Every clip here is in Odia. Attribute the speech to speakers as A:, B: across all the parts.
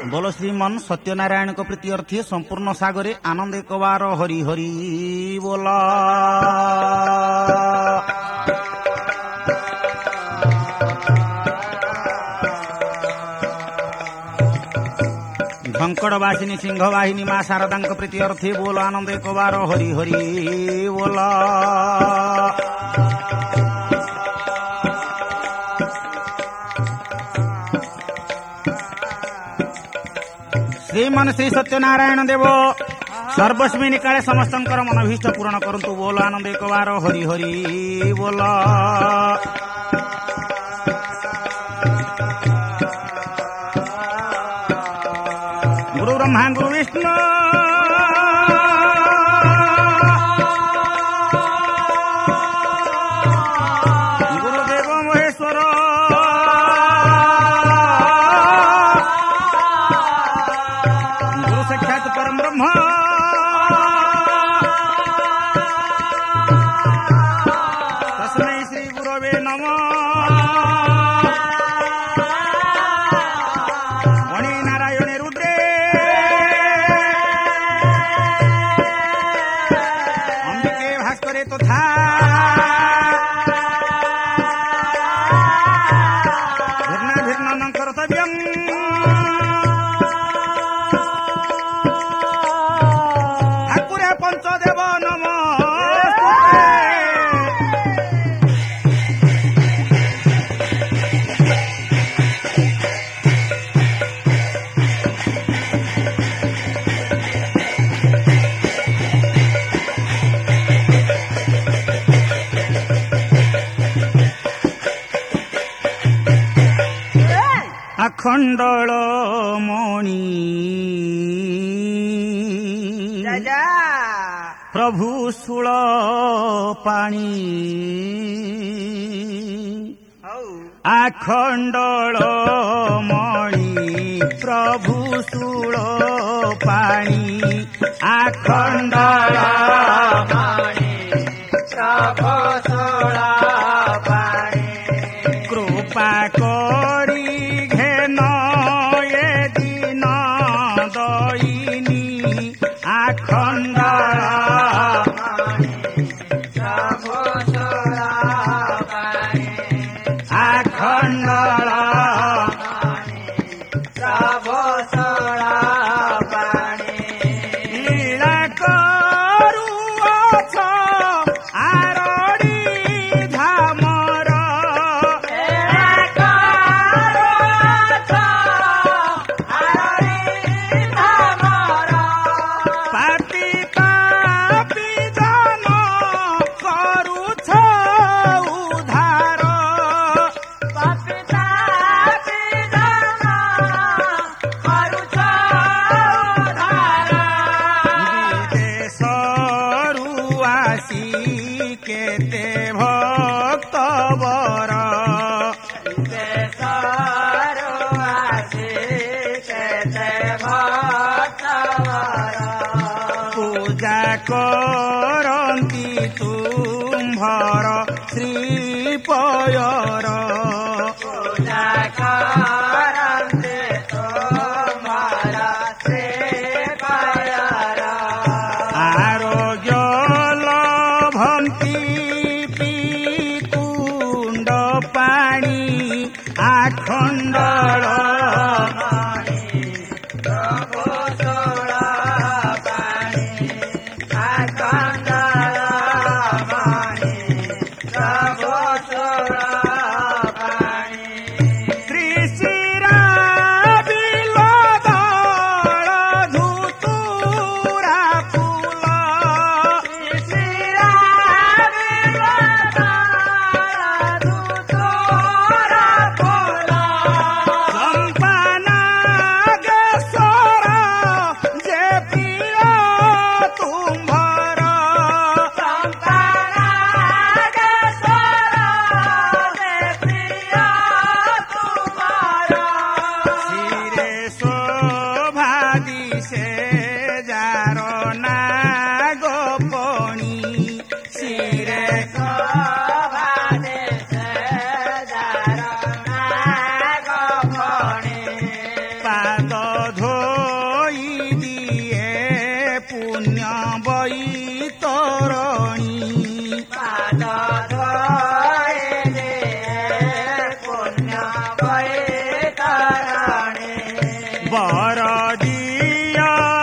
A: बोलो श्रीमन सत्यनारायण को प्रीति अर्थी संपूर्ण सागरे आनंद एक बार हरि हरि बोला। झंकड़वासिनी सिंहवाहिनी माँ शारदा प्रीति अर्थी बोलो आनंद एक बार हरि हरि बोला। श्रीमन श्री सत्यनारायण देव सर्वस्वी निकाले समस्त मनभीष्ट पूरण करंतु बोलो आनंद एक बार हरि हरि बोला। गुरु ब्रह्मा गुरु विष्णु गुरुदेव महेश्वर गुरु साक्षात परम ब्रह्म तस्मै श्री गुरवे नमः। मणि नारायणे रुद्रे अंबिके भास्करे तथा भिन्ना कर्तव्यम् ठाकुरे पंचदेव नमः। अखंडल मणि प्रभु शूल पाणी आखंडल मणि प्रभु शूल पाणी आखंडल मणि प्रभु शूल पाणी कृपा करी करंती तुम्भर श्रीपयर पूजा करंती तुम्भर श्रीपयर आरोग्य लभंती पिकुंड पाणी आखंडल ଅରଜିୟ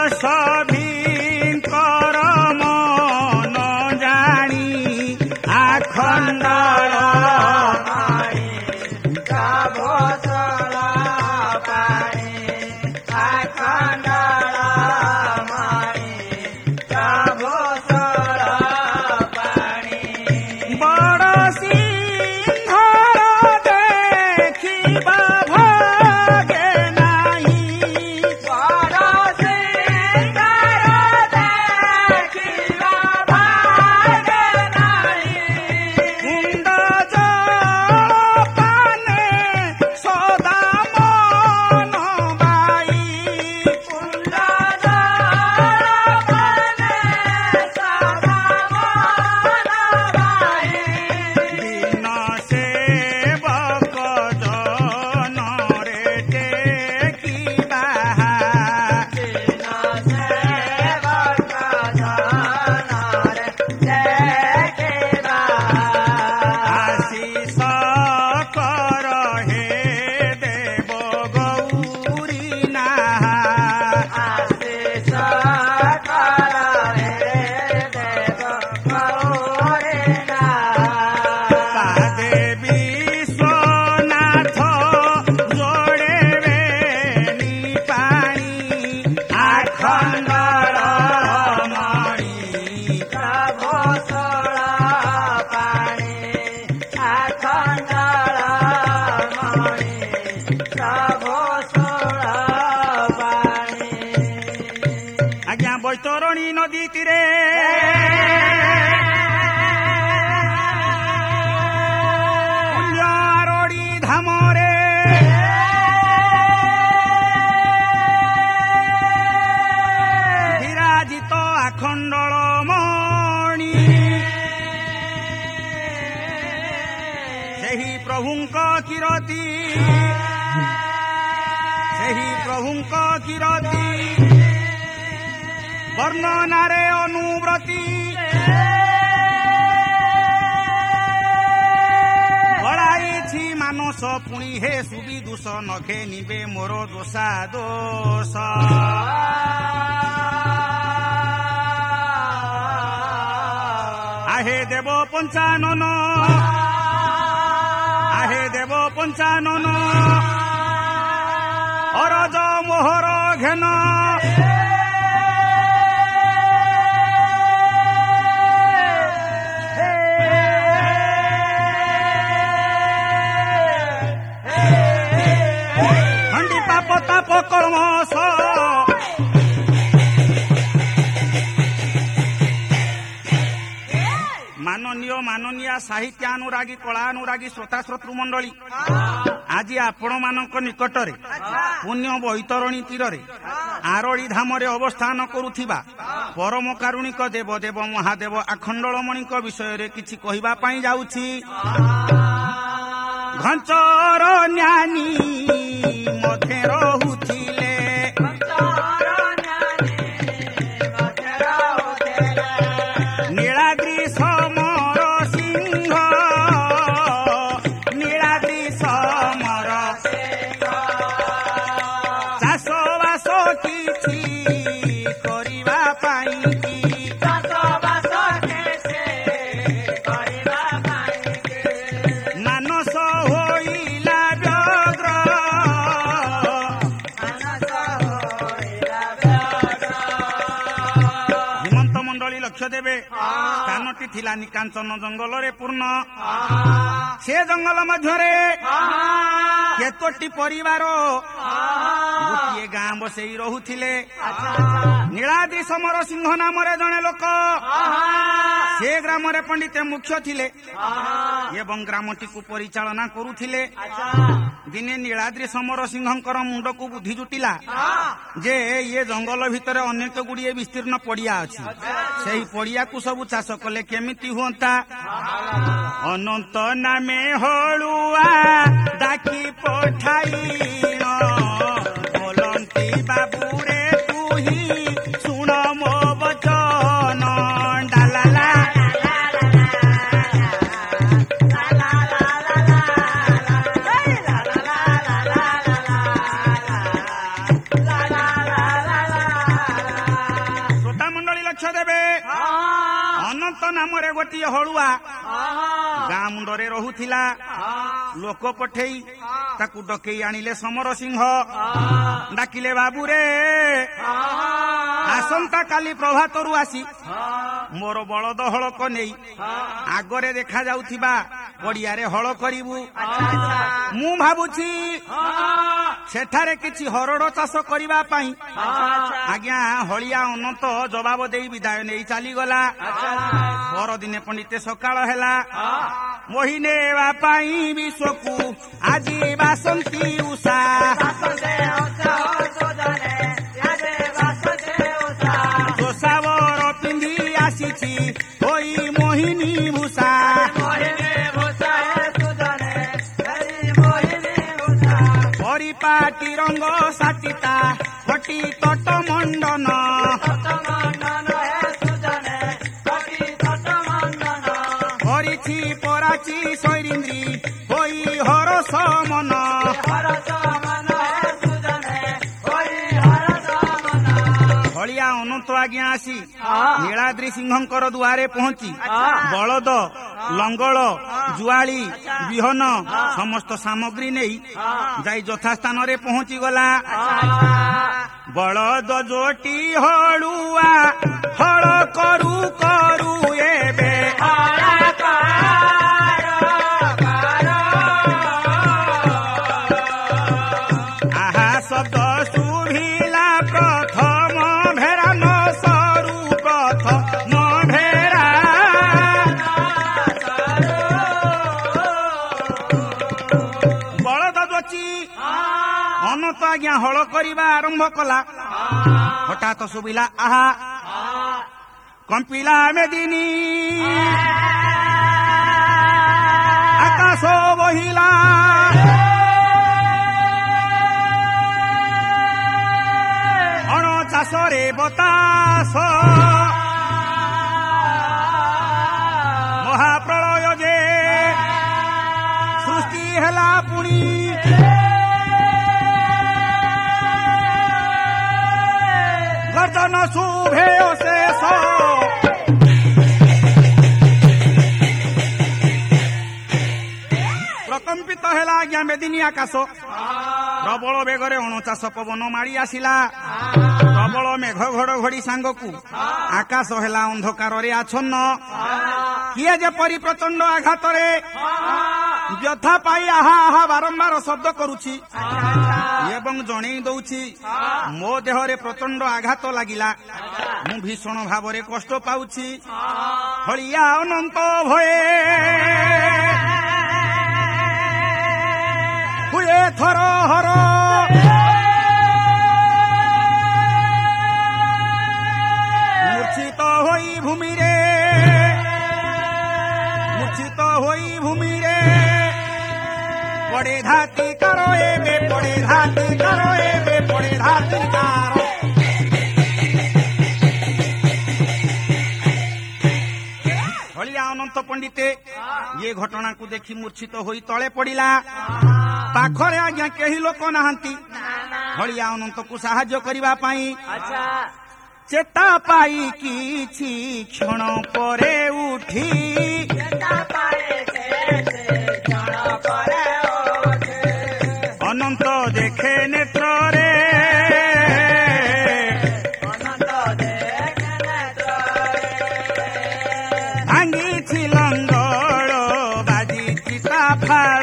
A: ସଭିଙ୍କର ମନ ଜାଣି ଆଖଣ୍ଡଳ ବୈତରଣୀ ନଦୀ ତୀରେ ଆରୋଡ଼ି ଧାମରେ ବିରାଜିତ ଆଖଣ୍ଡଳ ମଣି ସେହି ପ୍ରଭୁଙ୍କ କିରତି ବର୍ଣ୍ଣନାରେ ଅନୁବ୍ରତି ବଳାଇଛି ମାନସ ପୁଣି ହେ ସୁବିଦୁଷ ନଖେ ନିବେ ମୋର ଦୋଷା ଦୋଷ ଆହେ ଦେବ ପଞ୍ଚାନନ ଅରଜ ମୋହର ଘେନ ତାପ କଳମସ ମାନନୀୟ ସାହିତ୍ୟାନୁରାଗୀ କଳାନୁରାଗୀ ଶ୍ରୋତା ଶ୍ରୋତୃମଣ୍ଡଳୀ ଆଜି ଆପଣମାନଙ୍କ ନିକଟରେ ପୁଣ୍ୟ ବୈତରଣୀ ତୀରରେ ଆରୋଡ଼ି ଧାମରେ ଅବସ୍ଥାନ କରୁଥିବା ପରମ କାରୁଣିକ ଦେବଦେବ ମହାଦେବ ଆଖଣ୍ଡଳମଣିଙ୍କ ବିଷୟରେ କିଛି କହିବା ପାଇଁ ଯାଉଛି। ଘଞ୍ଚର ଜ୍ଞାନୀ ମଧ୍ୟରେ ରହୁଥିଲେ ନୀଳାଦ୍ରି ସମର ସିଂହ ଚାଷବାସ କିଛି କରିବା ପାଇଁ ମାନସ ହୋଇଲା ବ୍ୟଗ୍ର ହିମନ୍ତ ମଣ୍ଡଳୀ ଲକ୍ଷ୍ୟ ଦେବେ ସ୍ଥାନଟି ଥିଲା ନିକାଞ୍ଚନ ଜଙ୍ଗଲରେ ପୂର୍ଣ୍ଣ। ସେ ଜଙ୍ଗଲ ମଧ୍ୟରେ କେତୋଟି ପରିବାର ଗୋଟିଏ ଗାଁ ବସେଇ ରହୁଥିଲେ। ନୀଳାଦ୍ରି ସମର ସିଂହ ନାମରେ ଜଣେ ଲୋକ ସେ ଗ୍ରାମରେ ପଣ୍ଡିତ ମୁଖ୍ୟ ଥିଲେ ଏବଂ ଗ୍ରାମଟିକୁ ପରିଚାଳନା କରୁଥିଲେ। ଦିନେ ନୀଳାଦ୍ରି ସମର ସିଂହଙ୍କର ମୁଣ୍ଡକୁ ବୁଦ୍ଧି ଜୁଟିଲା ଯେ ଇଏ ଜଙ୍ଗଲ ଭିତରେ ଅନେକ ଗୁଡିଏ ବିସ୍ତୀର୍ଣ୍ଣ ପଡିଆ ଅଛି, ସେହି ପଡିଆକୁ ସବୁ ଚାଷ କଲେ କେମିତି ହୁଅନ୍ତା। ଅନନ୍ତ ନାମେ ହଳୁଆ ଡାକି ପଠାଇଣ ବୋଲନ୍ତି ବାବୁରେ ତୁହି ଶୁଣ ମୋ ବଚନ ଡାଲାଲା ଅନନ୍ତ ନାମରେ ଗୋଟିଏ ହଳୁଆ ଗାଁ ମୁଣ୍ଡରେ ରହୁଥିଲା। ଲୋକ ପଠେଇ ତାକୁ ଡକେଇ ଆଣିଲେ ସମର ସିଂହ। ଡାକିଲେ ବାବୁରେ ଆସନ୍ତା କାଲି ପ୍ରଭାତରୁ ଆସି ମୋର ବଳଦ ହଳକ ନେଇ ଆଗରେ ଦେଖାଯାଉଥିବା ପଡ଼ିଆରେ ହଳ କରିବୁ। ମୁଁ ଭାବୁଛି ସେଠାରେ କିଛି ହରଡ଼ ଚାଷ କରିବା ପାଇଁ। ଆଜ୍ଞା ହଳିଆ ଅନନ୍ତ ଜବାବ ଦେଇ ବିଦାୟ ନେଇ ଚାଲିଗଲା। ପରଦିନେ ପଣ୍ଡିତେ ସକାଳ ହେଲା। ମୋହି ନେବା ପାଇଁ ବିଶ୍ୱକୁ ଆଜି ବାସନ୍ତୀ ଉଷା। ଦୋଷାବର ପିନ୍ଧି ଆସିଛି ହୋଇ ମୋହିନୀ ଭୂଷା। ପରିପାଟି ରଙ୍ଗ ସାଟିତା କଟି ତଟ ମଣ୍ଡନ। କରିଛି ପରାଚି ଶୈରିନ୍ଦ୍ରୀ ହୋଇ ହରସ ମନ। ହଳିଆ ଅନନ୍ତ ଆଜ୍ଞା ଆସି ନୀଳାଦ୍ରି ସିଂହଙ୍କର ଦୁଆରେ ପହଞ୍ଚି ବଳଦ ଲଙ୍ଗଳ ଜୁଆଳି ବିହନ ସମସ୍ତ ସାମଗ୍ରୀ ନେଇ ଯାଇ ଯଥାସ୍ଥାନରେ ପହଞ୍ଚିଗଲା। ବଳଦ ଜୋଟି ହଳୁଆ ହଳ କରୁ କରୁ ଏବେ ଆହା ଶବ୍ଦ ଶୁଭିଲା ପ୍ରଥମ ଭେରା ନ ସରୁ ପ୍ରଥମ ଭେରା। ବଳଦ ଜୋଚି ଅନନ୍ତ ଆଜ୍ଞା ହଳ କରିବା ଆରମ୍ଭ କଲା। ହଠାତ୍ ଶୁଭିଲା ଆହା କମ୍ପିଲା ମେଦିନୀ ଆକାଶ ବହିଲା। ଅଣଚାଶରେ ବତାସ ମହାପ୍ରଳୟ ଯେ ସୃଷ୍ଟି ହେଲା ପୁଣି। ଗର୍ଜନ ଶୁଭେ ଅଶେଷ ପ୍ରକମ୍ପିତ ହେଲା ଆଜ୍ଞା ମେଦିନୀ ଆକାଶ। ପ୍ରବଳ ବେଗରେ ଅଣଚାଶ ପବନ ମାଡ଼ି ଆସିଲା। ପ୍ରବଳ ମେଘ ଘଡ଼ଘଡ଼ି ସାଙ୍ଗକୁ ଆକାଶ ହେଲା ଅନ୍ଧକାରରେ ଆଚ୍ଛନ୍ନ। କିଏ ଯେପରି ପ୍ରଚଣ୍ଡ ଆଘାତରେ ବ୍ୟଥା ପାଇ ଆହା ଆହା ବାରମ୍ବାର ଶବ୍ଦ କରୁଛି ଏବଂ ଜଣେଇ ଦଉଛି ମୋ ଦେହରେ ପ୍ରଚଣ୍ଡ ଆଘାତ ଲାଗିଲା, ମୁଁ ଭୀଷଣ ଭାବରେ କଷ୍ଟ ପାଉଛି। ହଳିଆ ଅନନ୍ତ ଭୟେ ହୁଏ ଥର ହର। ମୂର୍ଚ୍ଛିତ ହୋଇ ଭୂମିରେ ପଡ଼େ ଧାତି କର ଏବେ ପଡ଼େ ଧାତି କର ଏବେ ପଡ଼େ ଧାତି କାର। ହଳିଆ ଅନନ୍ତ ପଣ୍ଡିତେ ଏ ଘଟଣାକୁ ଦେଖି ମୂର୍ଚ୍ଛିତ ହୋଇ ତଳେ ପଡ଼ିଲା। ପାଖରେ ଆଜ୍ଞା କେହି ଲୋକ ନାହାନ୍ତି ହଳିଆ ଅନନ୍ତକୁ ସାହାଯ୍ୟ କରିବା ପାଇଁ। ଚେତା ପାଇ କିଛି କ୍ଷଣ ପରେ ଉଠି ଅନନ୍ତ ଦେଖେ ନେତ୍ରରେ ଭାଙ୍ଗିଛି ଲଙ୍ଗଳ ବାଜିଛି ତା ଫାଳ।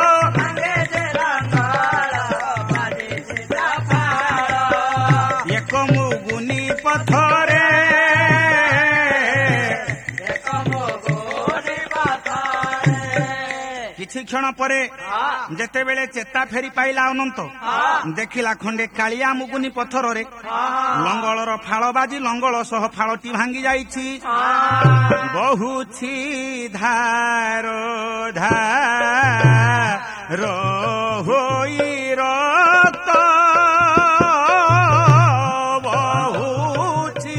A: ଏକ ମୁଗୁନି ପଥରେ କିଛି କ୍ଷଣ ପରେ ଯେତେବେଳେ ଚେତା ଫେରି ପାଇଲା ଅନନ୍ତ ଦେଖିଲା ଖଣ୍ଡେ କାଳିଆ ମୁଗୁନି ପଥରରେ ଲଙ୍ଗଳର ଫାଳ ବାଜି ଲଙ୍ଗଳ ସହ ଫାଳଟି ଭାଙ୍ଗି ଯାଇଛି। ବହୁଛି ଧାର ଧାର ହୋଇ ରକ୍ତ ବହୁଛି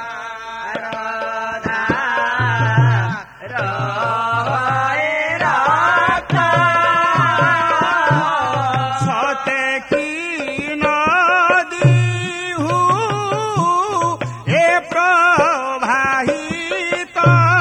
A: ସତେ କି ନଦୀ ହୁ ଏ ପ୍ରବାହିତ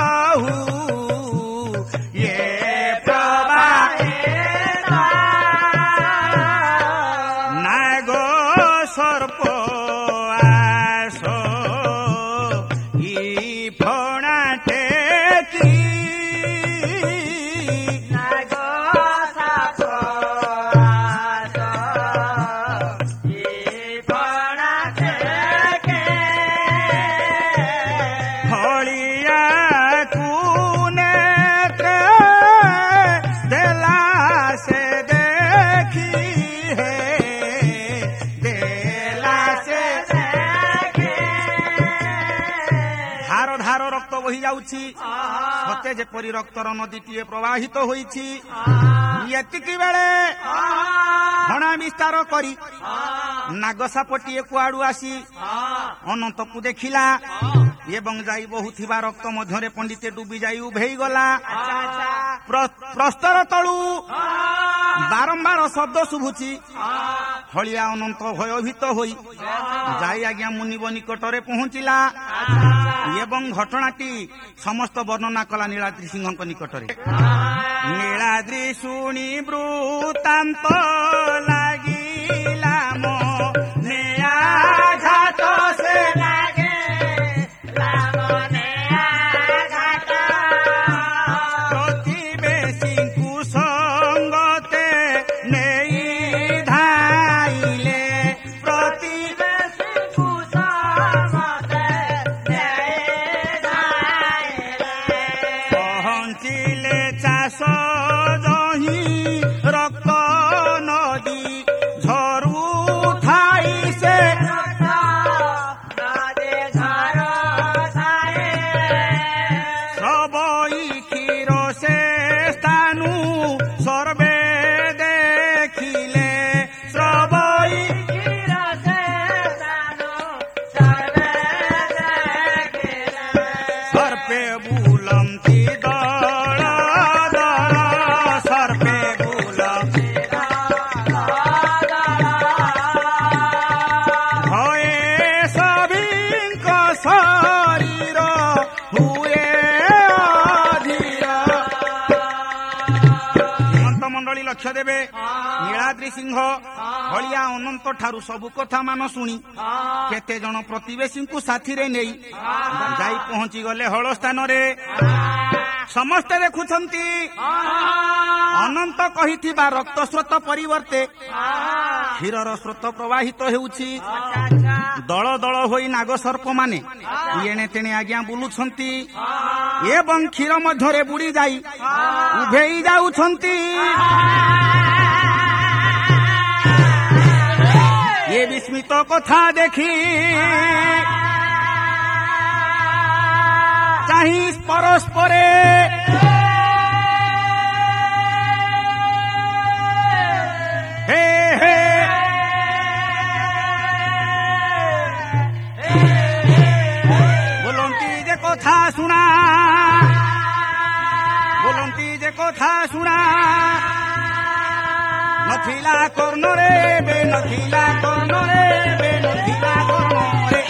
A: ବହି ଯାଉଛି ସତେ ଯେପରି ରକ୍ତର ନଦୀଟିଏ ପ୍ରବାହିତ ହୋଇଛି। ଏତିକି ବେଳେ ହଣା ବିସ୍ତାର କରି ନାଗସାପଟିଏ କୁଆଡୁ ଆସି ଅନନ୍ତକୁ ଦେଖିଲା ଏବଂ ଯାଇ ବହୁଥିବା ରକ୍ତ ମଧ୍ୟରେ ପଣ୍ଡିତେ ଡୁବି ଯାଇ ଉଭେଇ ଗଲା। ପ୍ରସ୍ତର ତଳୁ ବାରମ୍ବାର ଶବ୍ଦ ଶୁଭୁଛି। ହଳିଆ ଅନନ୍ତ ଭୟଭୀତ ହୋଇ ଯାଇ ଆଜ୍ଞା ମୁନିବ ନିକଟରେ ପହଞ୍ଚିଲା ଏବଂ ଘଟଣାଟି ସମସ୍ତ ବର୍ଣ୍ଣନା କଲା ନୀଳାଦ୍ରି ସିଂହଙ୍କ ନିକଟରେ। ନୀଳାଦ୍ରି ଶୁଣି ବୃତ୍ତାନ୍ତ ଲାଗିଲା ମୋ ନେଆଘାତ ସେ ଲାଗେ ପ୍ରତିବେଶୀଙ୍କୁ ସଙ୍ଗତେ ନେଇ ଧାଇଲେ ପ୍ରତିବେଶୀଙ୍କୁ ସଙ୍ଗତେ ନେଇ ଧାଇଲେ ପହଞ୍ଚିଲେ ଚାଷ ଜହିଁ ରକ୍ତ ନଦୀ ଝରୁ ଥାଇ ସେ ସବଇ କ୍ଷୀର ସେ ସ୍ଥାନୁ ସର୍ବେ ଦେଖିଲେ ସବଇ କ୍ଷୀର ସେ ସ୍ଥାନୁ ସର୍ବେ ଦେଖିଲେ ସର୍ପେ ବୁଲନ୍ତି ଦଳ ଦଳ ସର୍ପେ ବୁଲନ୍ତି ଭଏ ସଭିଙ୍କ ଶରୀର ହୁଏ ଅଧୀର। ଶ୍ରୀମନ୍ତ ମଣ୍ଡଳୀ ଲକ୍ଷ୍ୟ ଦେବେ ନୀଳାଦ୍ରି ସିଂହ ହଳିଆ ଅନନ୍ତ ଠାରୁ ସବୁ କଥା ମାନ ଶୁଣି କେତେ ଜଣ ପ୍ରତିବେଶୀଙ୍କୁ ସାଥିରେ ନେଇ ଯାଇ ପହଞ୍ଚି ଗଲେ ହଳ ସ୍ଥାନରେ। ସମସ୍ତେ ଦେଖୁଛନ୍ତି ଅନନ୍ତ କହିଥିବା ରକ୍ତ ସ୍ରୋତ ପରିବର୍ତ୍ତେ କ୍ଷୀରର ସ୍ରୋତ ପ୍ରବାହିତ ହେଉଛି। ଦଳ ଦଳ ହୋଇ ନାଗସର୍ପମାନେ ଏଣେ ତେଣେ ଆଜ୍ଞା ବୁଲୁଛନ୍ତି ଏବଂ କ୍ଷୀର ମଧ୍ୟରେ ବୁଡ଼ି ଯାଇ ଉଭେଇ ଯାଉଛନ୍ତି। ଏ ବିସ୍ମିତ କଥା ଦେଖି ଚାହିଁ ପରସ୍ପରେ ହେ ହେ ବୋଲନ୍ତି ଯେ କଥା ଶୁଣା ବୋଲନ୍ତି ଯେ କଥା ଶୁଣା ନଥିଲା କର୍ଣ୍ଣରେ ବେ ନଥିଲା କର୍ଣ୍ଣରେ ବେ ନଥିଲା କର୍ଣ୍ଣରେ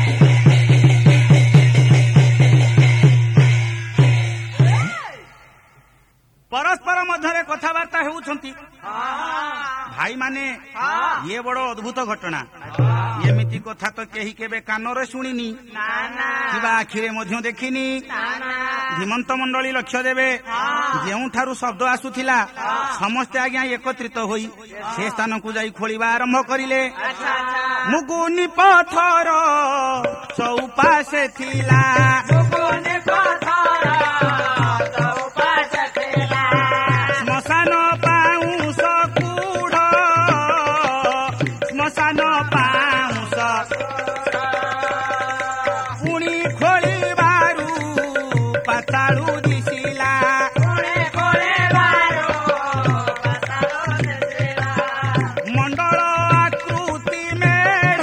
A: ପରସ୍ପର ମଧ୍ୟରେ କଥାବାର୍ତ୍ତା ହେଉଛନ୍ତି। ଭାଇମାନେ ଇଏ ବଡ ଅଦ୍ଭୁତ ଘଟଣା। ଏମିତି କଥା ତ କେହି କେବେ କାନରେ ଶୁଣିନି କିମ୍ବା ଆଖିରେ ମଧ୍ୟ ଦେଖିନି। ଧୀମନ୍ତ ମଣ୍ଡଳୀ ଲକ୍ଷ୍ୟ ଦେବେ ଯେଉଁଠାରୁ ଶବ୍ଦ ଆସୁଥିଲା ସମସ୍ତେ ଆଜ୍ଞା ଏକତ୍ରିତ ହୋଇ ସେ ସ୍ଥାନକୁ ଯାଇ ଖୋଳିବା ଆରମ୍ଭ କରିଲେ। ମୁଗୁନି ପଥର ଚଉପାଶେ ଥିଲା ଶ୍ମଶାନ ପାଉଁଶ କୁଢ଼ ଶ୍ମଶାନ ପାଉଁଶ ପୁଣି ଖୋଳିବାରୁ ପାତାଳୁ ଦିଶିଲା ମଣ୍ଡଳ ଆକୃତି ମେଢ଼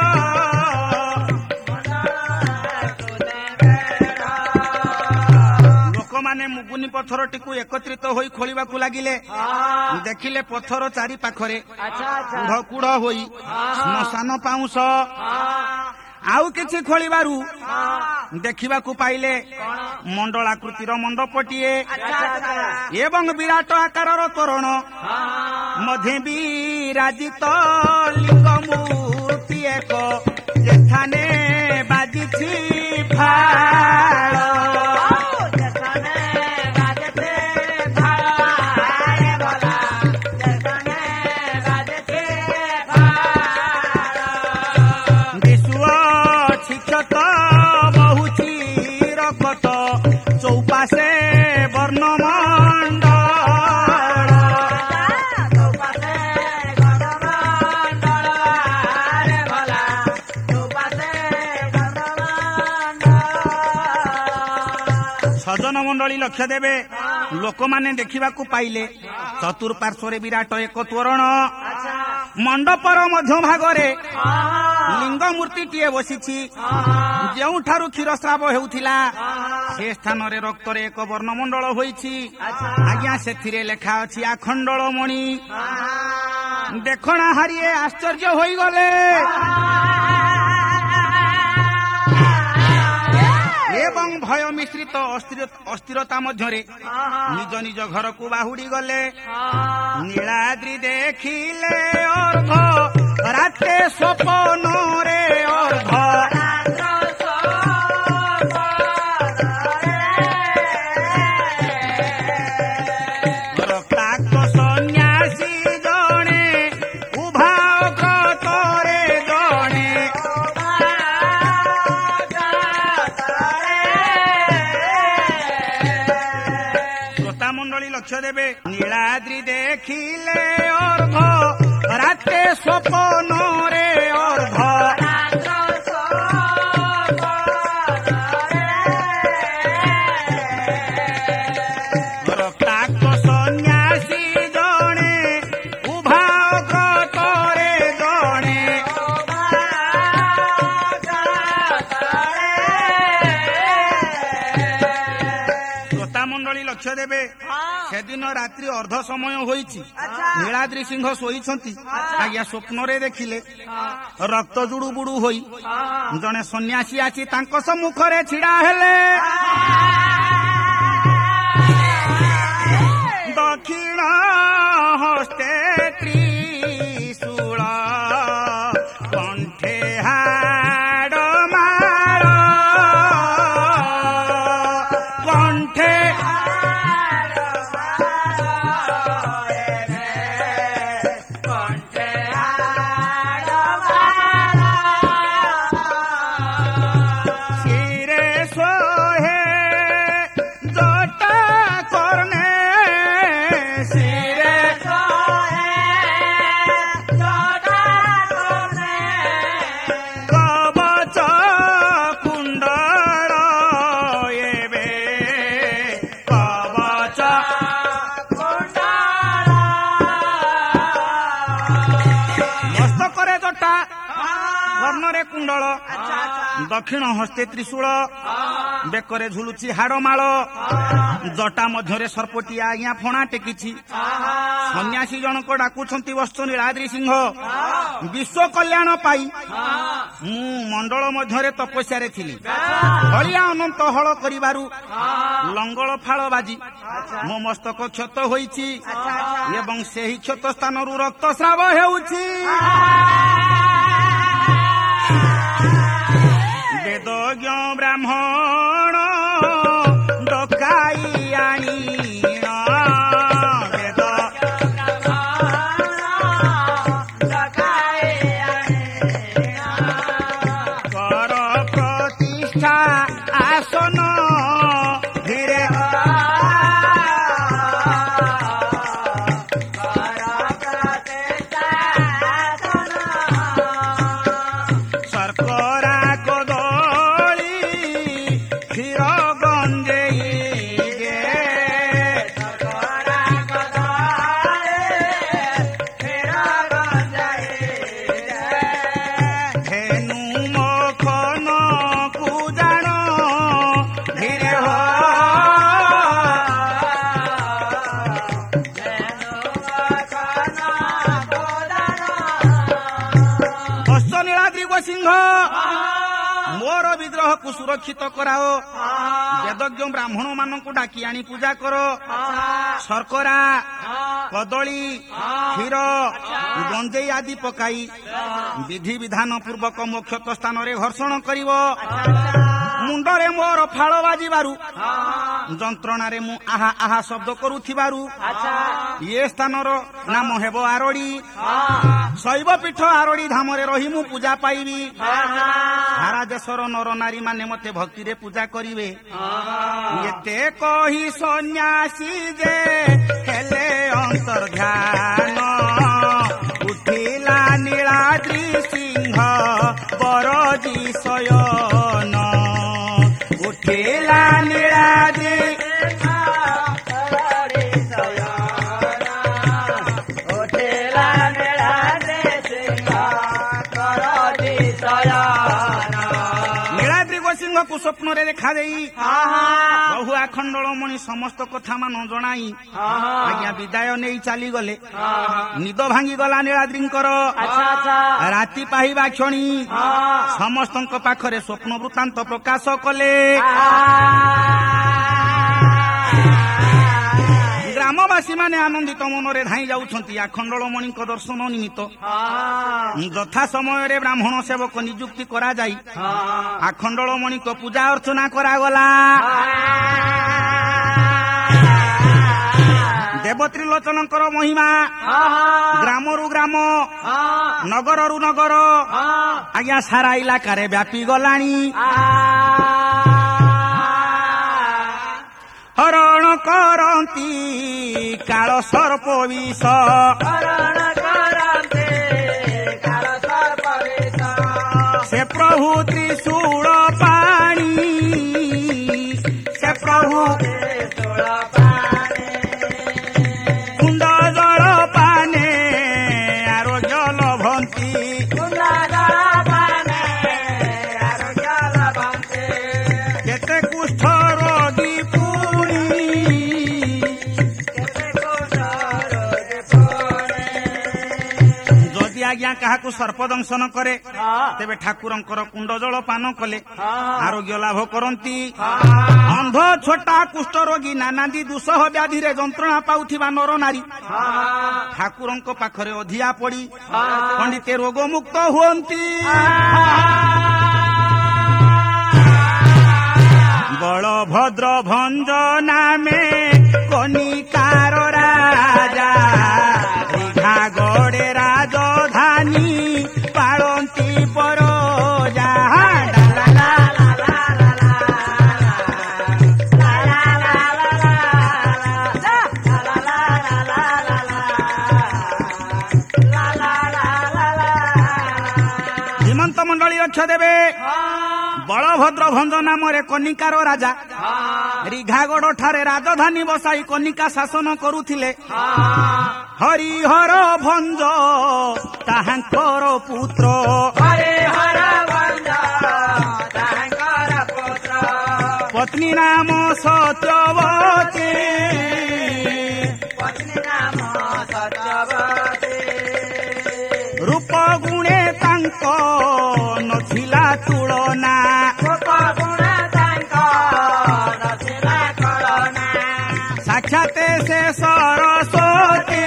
A: ଲୋକମାନେ ମୁଗୁନି ପଥରଟିକୁ ଏକତ୍ରିତ ହୋଇ ଖୋଳିବାକୁ ଲାଗିଲେ। ଦେଖିଲେ ପଥର ଚାରି ପାଖରେ କୁଢ଼ କୁଢ଼ ହୋଇ ଶ୍ମଶାନ ପାଉଁଶ। ଆଉ କିଛି ଖୋଳିବାରୁ ଦେଖିବାକୁ ପାଇଲେ ମଣ୍ଡଳାକୃତିର ମଣ୍ଡପଟିଏ ଏବଂ ବିରାଟ ଆକାରର ତୋରଣ ମଧ୍ୟ ବିରାଜିତ ଲିଙ୍ଗ ମୂର୍ତ୍ତି ଏକ ଯେଥାନେ ବାଜିଛି ଫାଳ ଚୌପାଶେ ବର୍ଣ୍ଣମଣ୍ଡଳ ସଜନ ମଣ୍ଡଳୀ ଲକ୍ଷ୍ୟ ଦେବେ ଲୋକମାନେ ଦେଖିବାକୁ ପାଇଲେ ଚତୁଃପାର୍ଶ୍ୱରେ ବିରାଟ ଏକ ତୋରଣ ମଣ୍ଡପର ମଧ୍ୟ ଭାଗରେ ଲିଙ୍ଗ ମୂର୍ତ୍ତିଟିଏ ବସିଛି ଯେଉଁଠାରୁ କ୍ଷୀରସ୍ରାବ ହେଉଥିଲା ସେ ସ୍ଥାନରେ ରକ୍ତରେ ଏକ ବର୍ଣ୍ଣମଣ୍ଡଳ ହୋଇଛି ଆଜ୍ଞା ସେଥିରେ ଲେଖା ଅଛି ଆଖଣ୍ଡଳମଣି ଦେଖଣା ହାରିଏ ଆଶ୍ଚର୍ଯ୍ୟ ହୋଇଗଲେ ଏବଂ ଭୟ ମିଶ୍ରିତ ଅସ୍ଥିରତା ମଧ୍ୟରେ ନିଜ ନିଜ ଘରକୁ ବାହୁଡି ଗଲେ ନୀଳାଦ୍ରି ଦେଖିଲେ ଅର୍ଦ୍ଧ ରାତେ ସ୍ୱପନରେ ଅର୍ଦ୍ଧ ରକ୍ତାକ୍ତ ସନ୍ନ୍ୟାସୀ ଜଣେ ଉଭୟ ବ୍ରତରେ ଜଣେ ଲକ୍ଷ୍ୟ ଦେବେ ନୀଳାଦ୍ରି ଦେଖିଲେ ଅର୍ଦ୍ଧ ରାତେ ସ୍ୱପନରେ ଅର୍ଦ୍ଧ ରକ୍ତାକ୍ତ ସନ୍ନ୍ୟାସୀ ଜଣେ ଉଭୟ ବ୍ରତରେ ଜଣେ ଶ୍ରୋତାମଣ୍ଡଳୀ ଲକ୍ଷ୍ୟ ଦେବେ ସେଦିନ ରାତ୍ରି ଅର୍ଦ୍ଧ ସମୟ ହୋଇଛି ନୀଳାଦ୍ରି ସିଂହ ଶୋଇଛନ୍ତି ଆଜ୍ଞା ସ୍ୱପ୍ନରେ ଦେଖିଲେ ରକ୍ତ ଜୁଡୁ ବୁଡୁ ହୋଇ ଜଣେ ସନ୍ନ୍ୟାସୀ ଆସି ତାଙ୍କ ସମ୍ମୁଖରେ ଛିଡା ହେଲେ ଦକ୍ଷିଣ ହସ୍ତେ ତ୍ରିଶୂଳ କଣ୍ଠେ ହାଡ଼ ମାଳ କଣ୍ଠେ କୁଣ୍ଡଳ ଦକ୍ଷିଣ ହସ୍ତେ ତ୍ରିଶୂଳ ବେକରେ ଝୁଲୁଛି ହାଡମାଳ ଜଟା ମଧ୍ୟରେ ସର୍ପଟିଏ ଆଜ୍ଞା ଫଣା ଟେକିଛି ସନ୍ନ୍ୟାସୀ ଜଣକ ଡାକୁଛନ୍ତି ବସ୍ତ ନୀଳାଦ୍ରି ସିଂହ ବିଶ୍ୱ କଲ୍ୟାଣ ପାଇ ମୁଁ ମଣ୍ଡଳ ମଧ୍ୟରେ ତପସ୍ୟାରେ ଥିଲି ହଳିଆ ଅନନ୍ତ ହଳ କରିବାରୁ ଲଙ୍ଗଳ ଫାଳ ବାଜି ମୋ ମସ୍ତକ କ୍ଷତ ହୋଇଛି ଏବଂ ସେହି କ୍ଷତ ସ୍ଥାନରୁ ରକ୍ତସ୍ରାବ ହେଉଛି ବେଦଜ୍ଞ ବ୍ରାହ୍ମଣ ଡକାଇ ଆଣି କର ପ୍ରତିଷ୍ଠା ଆସନ ଧୀରେ ଶର୍କରା ସିଂହ ମୋର ବିଗ୍ରହକୁ ସୁରକ୍ଷିତ କରାଅ ବେଦଜ୍ଞ ବ୍ରାହ୍ମଣ ମାନଙ୍କୁ ଡାକି ଆଣି ପୂଜା କର ଶର୍କରା କଦଳୀ କ୍ଷୀର ଗଞ୍ଜେଇ ଆଦି ପକାଇ ବିଧି ବିଧାନ ପୂର୍ବକ ମୁଖ୍ୟତଃ ସ୍ଥାନରେ ଘର୍ଷଣ କରିବ ମୁଣ୍ଡରେ ମୋର ଫାଳ ବାଜିବାରୁ ଯନ୍ତ୍ରଣାରେ ମୁଁ ଆହା ଆହା ଶବ୍ଦ କରୁଥିବାରୁ ଏ ସ୍ଥାନର ନାମ ହେବ ଆରଡି ଶୈବ ପୀଠ ଆରଡି ଧାମରେ ରହି ମୁଁ ପୂଜା ପାଇବି ସାରା ଦେଶର ନର ନାରୀ ମାନେ ମତେ ଭକ୍ତିରେ ପୂଜା କରିବେ ଏତେ କହି ସନ୍ନ୍ୟାସୀ ଯେ ହେଲେ ଅନ୍ତର୍ଧ୍ୟାନ ଉଠିଲା ନୀଳାଦ୍ରି ସିଂହ ବରଜି ଶୟନ ଉଠିଲା ନୀଳାଦ୍ରି ନରସିଂହକୁ ସ୍ୱପ୍ନରେ ଦେଖାଦେଇ ବହୁ ଆଖଣ୍ଡଳମଣି ସମସ୍ତ କଥା ମାନ ଜଣାଇ ଆଜ୍ଞା ବିଦାୟ ନେଇ ଚାଲିଗଲେ। ନିଦ ଭାଙ୍ଗିଗଲା ନୀଳାଦ୍ରିଙ୍କର। ରାତି ପାହିବା କ୍ଷଣି ସମସ୍ତଙ୍କ ପାଖରେ ସ୍ୱପ୍ନ ବୃତ୍ତାନ୍ତ ପ୍ରକାଶ କଲେ। ଗ୍ରାମବାସୀ ମାନେ ଆନନ୍ଦିତ ମନରେ ଧାଇଁ ଯାଉଛନ୍ତି ଆଖଣ୍ଡଳମଣିଙ୍କ ଦର୍ଶନ ନିମିତ୍ତ। ଯଥା ସମୟରେ ବ୍ରାହ୍ମଣ ସେବକ ନିଯୁକ୍ତି କରାଯାଇ ଆଖଣ୍ଡଳମଣିଙ୍କ ପୂଜା ଅର୍ଚ୍ଚନା କରାଗଲା। ଦେବତ୍ରିଲୋଚନଙ୍କର ମହିମା ଗ୍ରାମରୁ ଗ୍ରାମ, ନଗରରୁ ନଗର, ଆଜ୍ଞା ସାରା ଇଲାକାରେ ବ୍ୟାପି ଗଲାଣି। ହରଣ କରନ୍ତି କାଳ ସର୍ପ ବିଷ, ସେ ପ୍ରଭୁ ତ୍ରିଶୂଳ ପାଣି, ସେ ପ୍ରଭୁ କୁଣ୍ଡ ଜଳ ପାନେ ଆରୋଗ୍ୟ ଲଭନ୍ତି, କେତେ କୁଷ୍ଠ ରୋଗୀ ଆଜ୍ଞା କାହାକୁ ସର୍ପ ଦଂଶନ କରେ ତେବେ ଠାକୁରଙ୍କର କୁଣ୍ଡ ଜଳ ପାନ କଲେ ଆରୋଗ୍ୟ ଲାଭ କରନ୍ତି। ଅନ୍ଧ, ଛୋଟା, କୁଷ୍ଠ ରୋଗୀ, ନାନାଦି ଦୁଃସହ ବ୍ୟାଧିରେ ଯନ୍ତ୍ରଣା ପାଉଥିବା ନର ନାରୀ ଠାକୁରଙ୍କ ପାଖରେ ଅଧିଆ ପଡ଼ି ଖଣ୍ଡିତେ ରୋଗ ମୁକ୍ତ ହୁଅନ୍ତି। ବଳଭଦ୍ର ଭଞ୍ଜ ନାମେ କନିକାର ରାଜା, ଗଡ଼େ ରାଜଧାନୀ ପାଳନ୍ତି ପରଜା। ଧୀମନ୍ତ ମଣ୍ଡଳୀ ଲକ୍ଷ୍ୟ ଦେବେ ବଳଭଦ୍ର ଭଞ୍ଜ ନାମରେ କନିକାର ରାଜା ରିଘାଗଡ଼ ଠାରେ ରାଜଧାନୀ ବସାଇ କନିକା ଶାସନ କରୁଥିଲେ। ହରିହର ଭଞ୍ଜ ତାହାଙ୍କର ପୁତ୍ର, ପତ୍ନୀ ନାମ ସତ୍ୟବତୀ, ରୂପ ଗୁଣେ ତାଙ୍କ ନଥିଲା ତୁଳନା, ସାକ୍ଷାତ ସେ ସରସ୍ୱତୀ,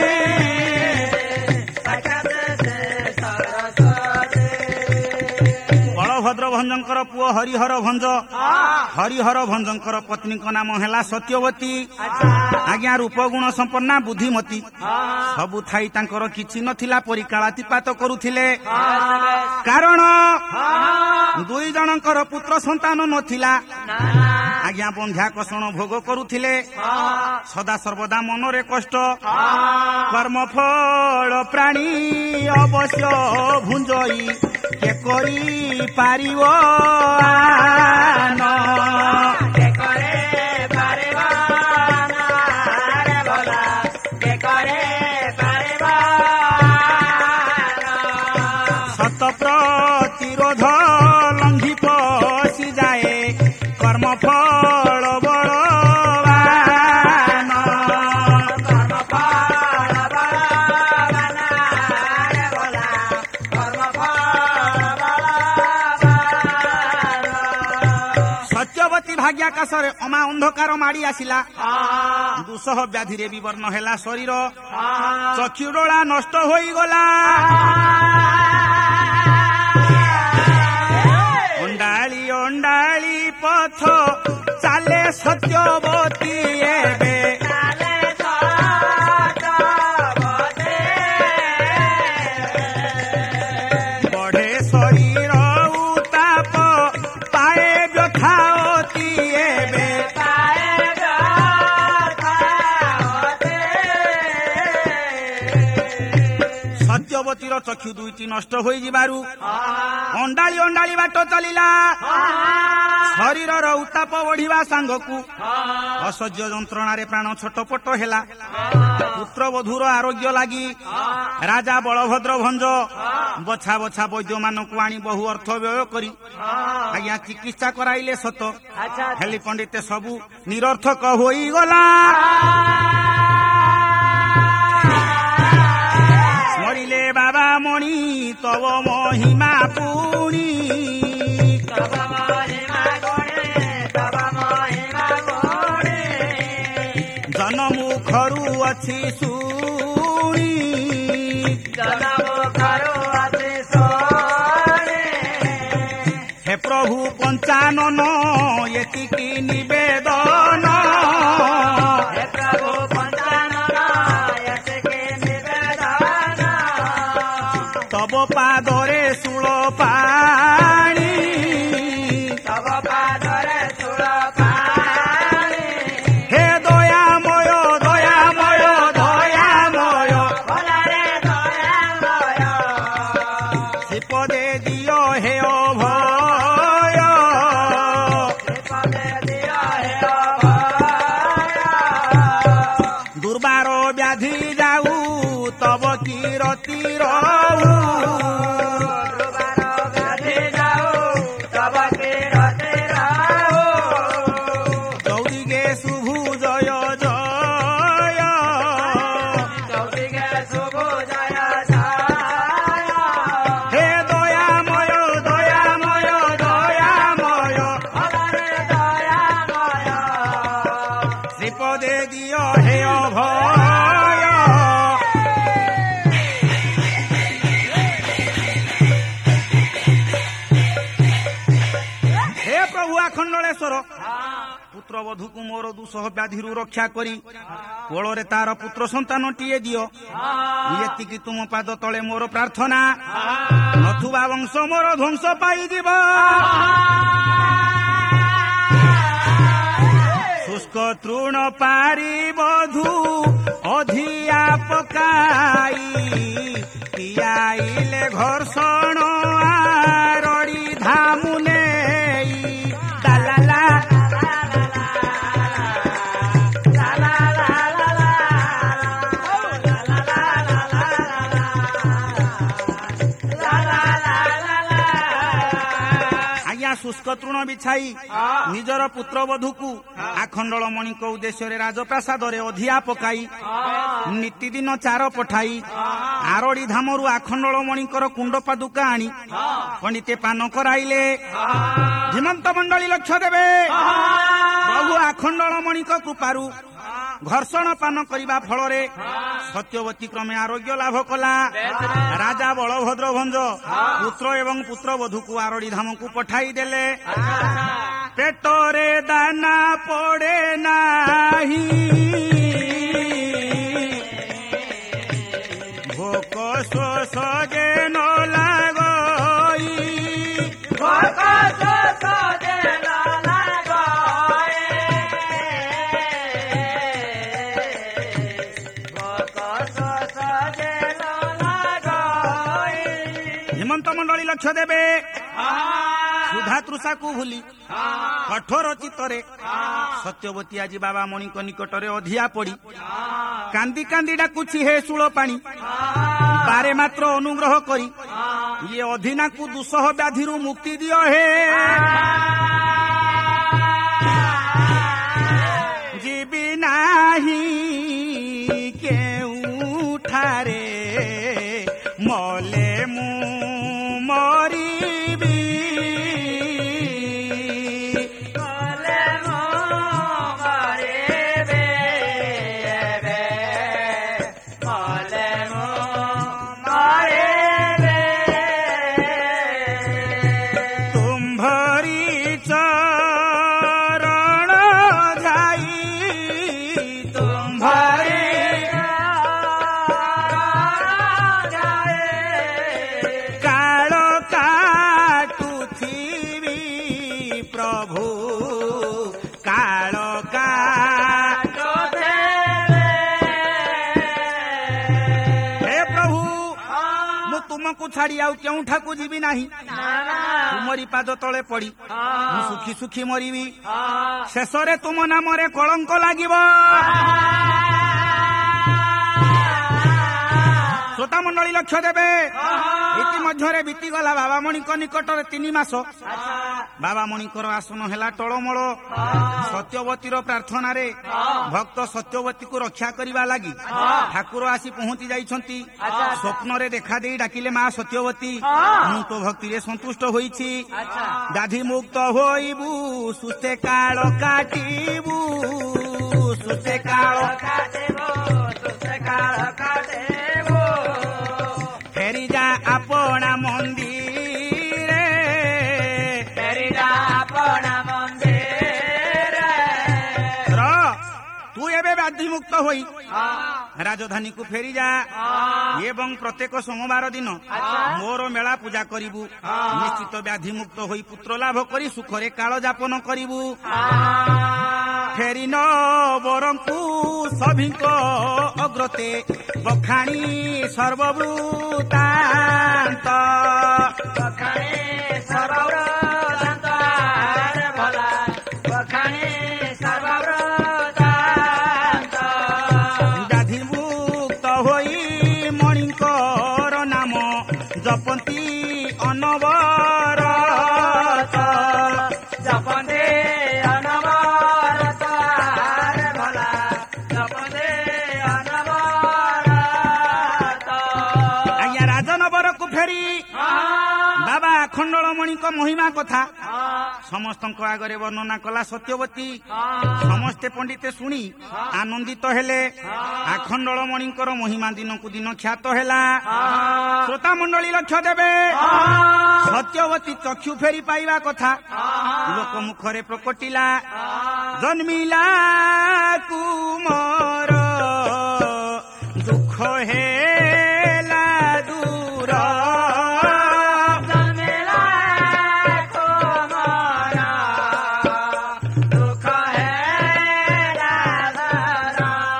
A: ବଳଭଦ୍ର ଭଞ୍ଜଙ୍କର ପୁଅ ହରିହର ଭଞ୍ଜ, ହରିହର ଭଞ୍ଜଙ୍କର ପତ୍ନୀଙ୍କ ନାମ ହେଲା ସତ୍ୟବତୀ। ଆଜ୍ଞା ରୂପ ଗୁଣ ସମ୍ପନ୍ନା, ବୁଦ୍ଧିମତୀ, ସବୁ ଥାଇ ତାଙ୍କର କିଛି ନଥିଲା ପରି କାଳାତିପାତ କରୁଥିଲେ। କାରଣ ଦୁଇ ଜଣଙ୍କର ପୁତ୍ର ସନ୍ତାନ ନଥିଲା। ଆଜ୍ଞା ବନ୍ଧ୍ୟା କଷଣ ଭୋଗ କରୁଥିଲେ। ସଦା ସର୍ବଦା ମନରେ କଷ୍ଟ, କର୍ମଫଳ ପ୍ରାଣୀ ଅବଶ୍ୟ ଭୁଞ୍ଜଇ କେ କରି ପାରିବ ସତ ପ୍ରତିରୋଧ ଲଙ୍ଘି ପଶି ଯାଏ କର୍ମଫଳ ବଳବାନ, ସତ୍ୟବତୀ ଭାଗ୍ୟାକାଶରେ ଅମା ଅନ୍ଧକାର ମାଡ଼ି ଆସିଲା। ଦୁଃସହ ବ୍ୟାଧିରେ ବିବର୍ଣ୍ଣ ହେଲା ଶରୀର, ଚକ୍ଷୁ ଡୋଳା ନଷ୍ଟ ହୋଇଗଲା। ଅଣ୍ଡାଳି ଅଣ୍ଡାଳି ପଥ ଚାଲେ ସତ୍ୟବତୀ ଏବେ, ବଢେ ଶରୀର ଉତ୍ତାପ ପାଏ ବ୍ୟଥାଅତି ଏବେ, ସତ୍ୟବତୀର ଚକ୍ଷୁ ଦୁଇଟି ନଷ୍ଟ ହୋଇଯିବାରୁ ଅଣ୍ଡାଳି ଅଣ୍ଡାଳି ବାଟ ଚାଲିଲା। ଶରୀରର ଉତ୍ତାପ ବଢିବା ସାଙ୍ଗକୁ ଅସହ୍ୟ ଯନ୍ତ୍ରଣାରେ ପ୍ରାଣ ଛଟପଟ ହେଲା। ପୁତ୍ରବଧୂର ଆରୋଗ୍ୟ ଲାଗି ରାଜା ବଳଭଦ୍ର ଭଞ୍ଜ ବଛା ବଛା ବୈଦ୍ୟ ମାନଙ୍କୁ ଆଣି ବହୁ ଅର୍ଥ ବ୍ୟୟ କରି ଆଜ୍ଞା ଚିକିତ୍ସା କରାଇଲେ ସତ, ହେଲି ପଣ୍ଡିତ ସବୁ ନିରର୍ଥକ ହୋଇଗଲା। ସ୍ମରିଲେ ବାବା ମଣି ତବ ମହିମା ପୁଣି, ଜନମୁଖରୁ ଅଛି ଶୁଣି, ହେ ପ୍ରଭୁ ପଞ୍ଚାନନ ଏତିକି ନିବେଦନ, ତବ ପାଦରେ ଶୂଳ ପାଣି, ହେ ଦୟାମୟ ଦୟାମୟ ଦୟାମୟ, ଶ୍ରୀପଦେ ଦିଅ ହେ ଅଭୟ, ଦୁର୍ବାର ବ୍ୟାଧି ଯାଉ ତବ କିରତି ରହୁ, ଚୌଦିକେ ଶୁଭୁ ଜୟ ଜୟ, ହେ ଦୟାମୟ ଦୟାମୟ ଦୟାମୟ, ଶ୍ରୀପଦେ ଦିଅ ହେ ଅଭୟ। ହେ ପ୍ରଭୁ ଆଖଣ୍ଡଳେଶ୍ୱର, ପୁତ୍ରବଧୂକୁ ମୋର ଦୁଃସହ ବ୍ୟାଧିରୁ ରକ୍ଷା କରି କୋଳରେ ତାର ପୁତ୍ର ସନ୍ତାନଟିଏ ଦିଅ, ଏତିକି ତୁମ ପାଦ ତଳେ ମୋର ପ୍ରାର୍ଥନା, ନଥୁବା ବଂଶ ମୋର ଧ୍ୱଂସ ପାଇଯିବ। ଶୁଷ୍କ ତୃଣ ପାରି ବଧୁ ଅଧିଆ ପକାଇ, ପିଆଇଲେ ଘର୍ଷଣ ଆରଡ଼ି ଧାମୁ ନେଇ, ଦାଲାଲା ଆଜ୍ଞା ଶୁଷ୍କ ତୃଣ ବିଛାଇ ନିଜର ପୁତ୍ରବଧୂକୁ ଆଖଣ୍ଡଳ ମଣିଙ୍କ ଉଦ୍ଦେଶ୍ୟରେ ରାଜପ୍ରାସାଦରେ ଅଧିଆ ପକାଇ ନିତିଦିନ ଚାର ପଠାଇ ଆରଡ଼ି ଧାମରୁ ଆଖଣ୍ଡଳ ମଣିଙ୍କର କୁଣ୍ଡ ପାଦୁକା ଆଣି ପଣ୍ଡିତେ ପାନ କରାଇଲେ। ଧୀମନ୍ତ ମଣ୍ଡଳୀ ଲକ୍ଷ୍ୟ ଦେବେ, ପ୍ରଭୁ ଆଖଣ୍ଡଳ ମଣିଙ୍କ କୃପାରୁ ଘର୍ଷଣ ପାନ କରିବା ଫଳରେ ସତ୍ୟବତୀ କ୍ରମେ ଆରୋଗ୍ୟ ଲାଭ କଲା। ରାଜା ବଳଭଦ୍ର ଭଞ୍ଜ ପୁତ୍ର ଏବଂ ପୁତ୍ରବଧୂକୁ ଆରଡ଼ି ଧାମକୁ ପଠାଇ ଦେଲେ। ପେଟରେ ଦାନା ପଡେ ନାହିଁ, ଭୋକ ଶୋଷ ଯେ ନ ଲାଗଇ, ହେମନ୍ତ ମଣ୍ଡଳୀ ଲକ୍ଷ୍ୟ ଦେବେ, ସୁଧା ତୃଷାକୁ ଭୁଲି କଠୋର ଚିତ୍ତରେ ସତ୍ୟବତୀ ଆଜି ବାବା ମଣିଙ୍କ ନିକଟରେ ଅଧିଆ ପଡି କାନ୍ଦି କାନ୍ଦି ଡାକୁଛି, ହେ ଶୂଳ ପାଣି, ବାରେ ମାତ୍ର ଅନୁଗ୍ରହ କରି ଇଏ ଅଧିନାକୁ ଦୁଃସହ ବ୍ୟାଧିରୁ ମୁକ୍ତି ଦିଅ। ହେ ଯିବି ନାହିଁ କେଉଁଠାରେ, ମଲେ ମୁଁ ମରିବି, ତୁମ୍ଭରି ଚରଣ ଯାଇ, ତୁମ୍ଭରି କାଳ କାଟୁଥିବି ପ୍ରଭୁ, କାଳ ହେ ପ୍ରଭୁ, ମୁଁ ତୁମକୁ ଛାଡି ଆଉ କେଉଁଠାକୁ ଯିବି ନାହିଁ। ତୁମରି ପାଦ ତଳେ ପଡି ମୁଁ ସୁଖୀ ସୁଖୀ ମରିବି, ଶେଷରେ ତୁମ ନାମରେ କଳଙ୍କ ଲାଗିବ। ଶ୍ରୋତା ମଣ୍ଡଳୀ ଲକ୍ଷ୍ୟ ଦେବେ, ଇତିମଧ୍ୟରେ ବିତିଗଲା ବାବାମଣିଙ୍କ ନିକଟରେ 3 ମାସ। ବାବାମଣିଙ୍କର ଆସନ ହେଲା ଟଳମଳ। ସତ୍ୟବତୀର ପ୍ରାର୍ଥନାରେ ଭକ୍ତ ସତ୍ୟବତୀକୁ ରକ୍ଷା କରିବା ଲାଗି ଠାକୁର ଆସି ପହଞ୍ଚି ଯାଇଛନ୍ତି। ସ୍ୱପ୍ନରେ ଦେଖା ଦେଇ ଡାକିଲେ, ମା ସତ୍ୟବତୀ, ମୁଁ ତୋ ଭକ୍ତିରେ ସନ୍ତୁଷ୍ଟ ହୋଇଛି। ବ୍ୟାଧି ମୁକ୍ତ ହୋଇବୁ, ସୁସ୍ଥେ କାଳ କାଟିବୁ, ସୁସ୍ଥେ କାଳ କାଟିବୁ, ସୁସ୍ଥେ କାଳ କାଟିବୁ। ଫେରିଯା ଆପଣା ମନ୍ଦିରେ, ଫେରିଯା ଆପଣା ମନ୍ଦିରେ। ତୁ ଏବେ ବ୍ୟାଧିମୁକ୍ତ ହୋଇ ରାଜଧାନୀକୁ ଫେରିଯା ଏବଂ ପ୍ରତ୍ୟେକ ସୋମବାର ଦିନ ମୋର ମେଳା ପୂଜା କରିବୁ। ନିଶ୍ଚିତ ବ୍ୟାଧିମୁକ୍ତ ହୋଇ ପୁତ୍ର ଲାଭ କରି ସୁଖରେ କାଳ ଯାପନ କରିବୁ। ଫେରିନ ବରଙ୍କୁ ସଭିଙ୍କ ଅଗ୍ରତେ ବଖାଣି ସର୍ବବୃତ୍ତାନ୍ତ, ବଖାଣି ସର୍ବବୃତ୍ତାନ୍ତ ଭଲା, ବଖାଣି ସର୍ବବୃତ୍ତାନ୍ତ। ବ୍ୟାଧିମୁକ୍ତ ହୋଇ ମଣିଙ୍କର ନାମ ଜପନ୍ତି ଅନବରତ, ଜପନ୍ତି ଅନବରତ ଭଲା, ଜପନ୍ତି ଅନବରତ। ଆଜ୍ଞା, ରାଜନଗରକୁ ଫେରି ବାବା ଆଖଣ୍ଡଳମଣିଙ୍କ ମହିମା କଥା ସମସ୍ତଙ୍କ ଆଗରେ ବର୍ଣ୍ଣନା କଲା ସତ୍ୟବତୀ। ସମସ୍ତେ ପଣ୍ଡିତେ ଶୁଣି ଆନନ୍ଦିତ ହେଲେ। ଆଖଣ୍ଡଳମଣିଙ୍କର ମହିମା ଦିନକୁ ଦିନ ଖ୍ୟାତ ହେଲା। ଶ୍ରୋତା ମଣ୍ଡଳୀ ଲକ୍ଷ୍ୟ ଦେବେ, ସତ୍ୟବତୀ ଚକ୍ଷୁ ଫେରି ପାଇବା କଥା ଲୋକ ମୁଖରେ ପ୍ରକଟିଲା। ଜନ୍ମିଲା କୁମର ଦୁଃଖ ହେଲା ଦୂର, ଜନ୍ମିଲା କୁମର ଦୁଃଖ ହେଲା ଦୂର।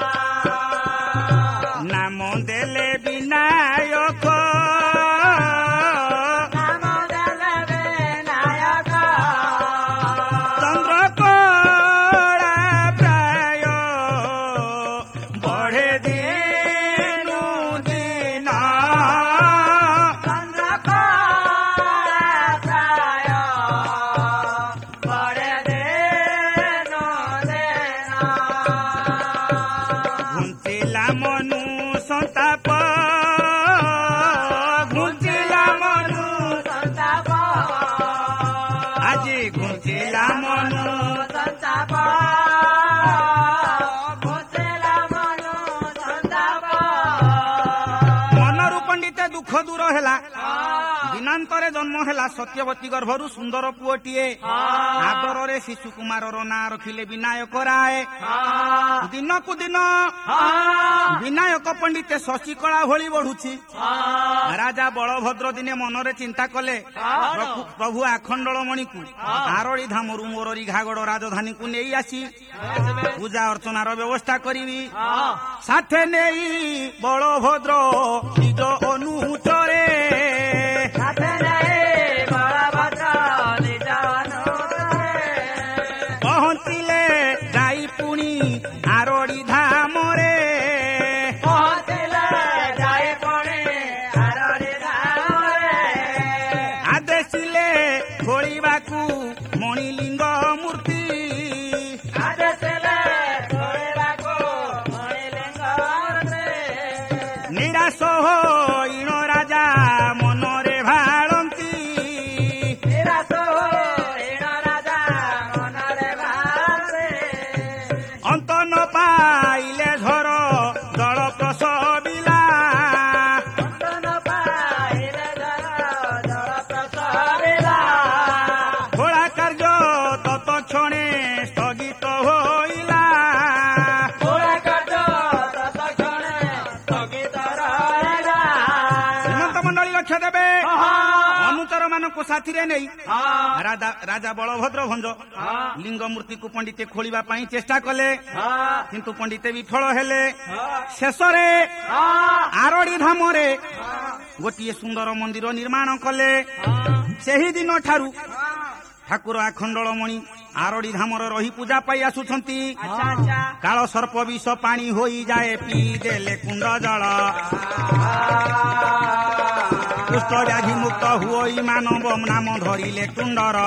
A: ନାମ ଦେଲେ ବିନାୟକ, ନାମ ଦେଲେ ବିନାୟକ। ଚନ୍ଦ୍ରକଳା ପ୍ରାୟ ବଢ଼େ ଦିନୁ ଦିନ, ଚନ୍ଦ୍ରକଳା ପ୍ରାୟ ବଢ଼େ ଦିନୁ ଦିନ। ଘୁଞ୍ଚିଲା ମନୁ ସନ୍ତାପ, ଘୁଞ୍ଚିଲା ମନୁ ସନ୍ତାପ, ଆଜି ଘୁଞ୍ଚିଲା ମନୁ ସନ୍ତାପ, ଘୁଞ୍ଚିଲା ମନୁ ସନ୍ତାପ। ମନରୁ ପଣ୍ଡିତେ ଦୁଃଖ ଦୂର ହେଲା। ଦିନାନ୍ତରେ ଜନ୍ମ ହେଲା ସତ୍ୟବତୀ ଗର୍ଭରୁ ସୁନ୍ଦର ପୁଅଟିଏ। ଆଦରରେ ଶିଶୁ କୁମାରର ନାଁ ରଖିଲେ ବିନାୟକ ରାୟ। ଦିନକୁ ଦିନ ବିନାୟକ ପଣ୍ଡିତେ ଶଶିକଳା ଭଳି ବଢୁଛି। ରାଜା ବଳଭଦ୍ର ଦିନେ ମନରେ ଚିନ୍ତା କଲେ, ପ୍ରଭୁ ଆଖଣ୍ଡଳମଣିକୁ ଆରଳି ଧାମରୁ ମୋର ରିଘାଗଡ଼ ରାଜଧାନୀକୁ ନେଇ ଆସି ପୂଜା ଅର୍ଚ୍ଚନାର ବ୍ୟବସ୍ଥା କରିବି। ସାଥେ ନେଇ ବଳଭଦ୍ର ନିଜ ଅନୁଚରେ, ସାଥେ ନେଇ ବଳଭଦ୍ର ନିଜ ଅନୁଚରେ ପହଞ୍ଚିଲେ ଯାଇ ପୁଣି ଆରଡ଼ି ଧାମରେ, ପହଞ୍ଚିଲେ ଯାଇ ପୁଣି ଆରଡ଼ି ଧାମରେ। ଆଦେଶିଲେ ଖୋଳିବାକୁ ମଣିଲିଙ୍ଗ ମୂର୍ତ୍ତି, ଆଦେଶିଲେ ଖୋଳିବାକୁ ମଣିଲିଙ୍ଗ ମୂର୍ତ୍ତି। ନିରାଶ ହୋଇଣ ରାଜା ମନରେ ଭାଳନ୍ତି, ନିରାଶ ହୋଇଣ ରାଜା ମନରେ ଭାଳନ୍ତି। ଅନ୍ତ ନ ପାଇଲେ ଝର ଜଳ ପ୍ରସବିଲା, ଅନ୍ତ ନ ପାଇଲେ ଝର ଜଳ ପ୍ରସବିଲା। ଖୋଳା କାର୍ଯ୍ୟ ତତକ୍ଷଣେ ସ୍ଥଗିତ ହୋଇଲା, ଖୋଳା କାର୍ଯ୍ୟ ତତକ୍ଷଣେ ସ୍ଥଗିତ ରହିଲା। ଶ୍ରୀମନ୍ତ ମଣ୍ଡଳୀ ଲକ୍ଷ୍ୟ ଦେବେ, ଅନୁଚର ମାନଙ୍କୁ ସାଥିରେ ନେଇ ରାଜା ବଳଭଦ୍ର ଭଞ୍ଜ ଲିଙ୍ଗ ମୂର୍ତ୍ତିକୁ ପଣ୍ଡିତେ ଖୋଳିବା ପାଇଁ ଚେଷ୍ଟା କଲେ, କିନ୍ତୁ ପଣ୍ଡିତେ ବିଫଳ ହେଲେ। ଶେଷରେ ଆରଡ଼ି ଧାମରେ ଗୋଟିଏ ସୁନ୍ଦର ମନ୍ଦିର ନିର୍ମାଣ କଲେ। ସେହି ଦିନ ଠାରୁ ଠାକୁର ଆଖଣ୍ଡଳମଣି ଆରଡ଼ି ଧାମରେ ରହି ପୂଜା ପାଇ ଆସୁଛନ୍ତି। କାଳ ସର୍ପ ବିଷ ପାଣି ହୋଇଯାଏ, ପିଇ ଦେଲେ କୁଣ୍ଡ ଜଳ। କୁଷ୍ଠ ବ୍ୟାଧି ମୁକ୍ତ ହୁଅଇ ମାନବ ନାମ ଧରିଲେ ତୁଣ୍ଡର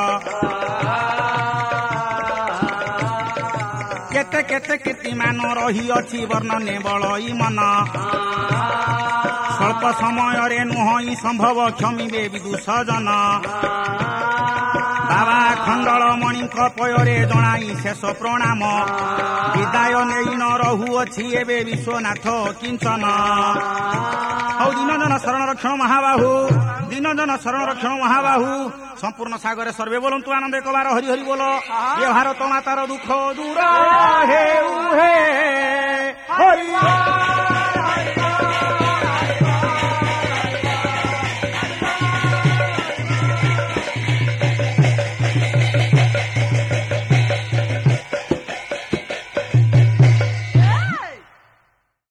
A: କେତେ କେତେ କୀର୍ତ୍ତିମାନ ରହିଅଛି ବର୍ଣ୍ଣନେ ବଳଇ ମନ ସ୍ୱଳ୍ପ ସମୟରେ ନୁହଁ ସମ୍ଭବ କ୍ଷମିବେ ବିଦୁଷଜନ ବାବା ଖଣ୍ଡଳମଣିଙ୍କ ପୟରେ ଜଣାଇ ଶେଷ ପ୍ରଣାମ ବିଦାୟ ନେଇ ନ ରହୁଅଛି ଏବେ ବିଶ୍ୱନାଥ କିଞ୍ଚନ। ହଉ ଦୀନଜନ ଶରଣ ରକ୍ଷଣ ମହାବାହୁ ଦୀନଜନ ଶରଣ ରକ୍ଷଣ ମହାବାହୁ ସମ୍ପୂର୍ଣ୍ଣ ସାଗରେ ସର୍ବେ ବୋଲନ୍ତୁ ଆନନ୍ଦ ଏକବାର ହରି ହରି ବୋଲ ଏ ଭାରତ ମାତାର ଦୁଃଖ ଦୂର ହେଉ ହେ ହରି।